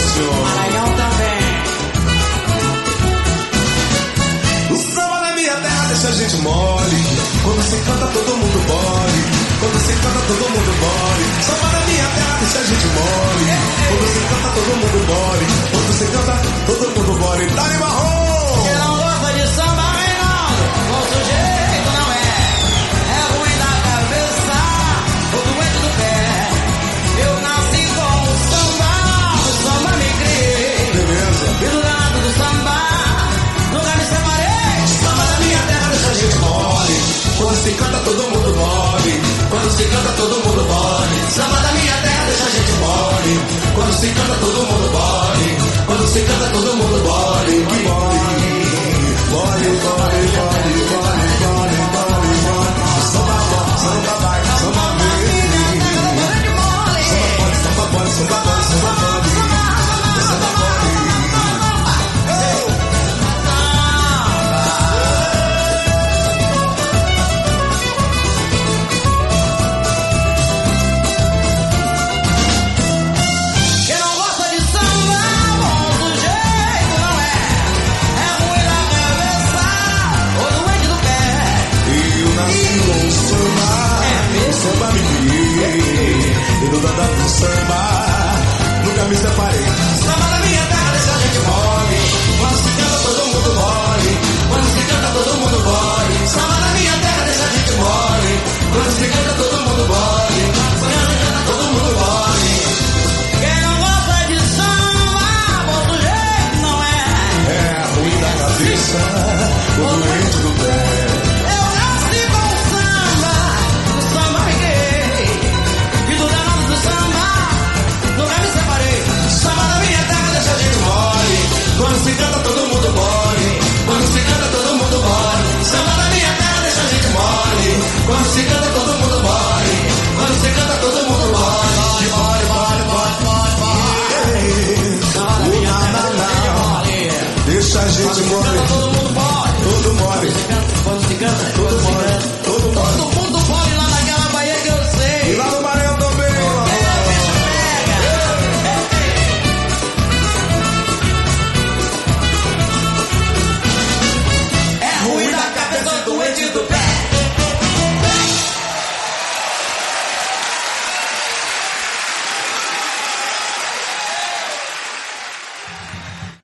senhor. Maranhão também. O samba na minha terra deixa a gente mole. Quando se canta todo mundo mole. Quando se canta todo mundo mole. Samba na minha terra deixa a gente mole. Quando se canta todo mundo mole. Quando se canta todo mundo mole. Dá-lhe marrom. Você não gosta de samba, Reinaldo? O sujeito não é. É ruim da cabeça, o doente do pé. Eu nasci com o samba me criei. Beleza. E do lado do samba, nunca me separei. Samba na minha terra deixa a gente mole. Quando se canta todo mundo mole. Quando se canta todo mundo mole. Samba da minha terra deixa a gente mole. Quando se canta todo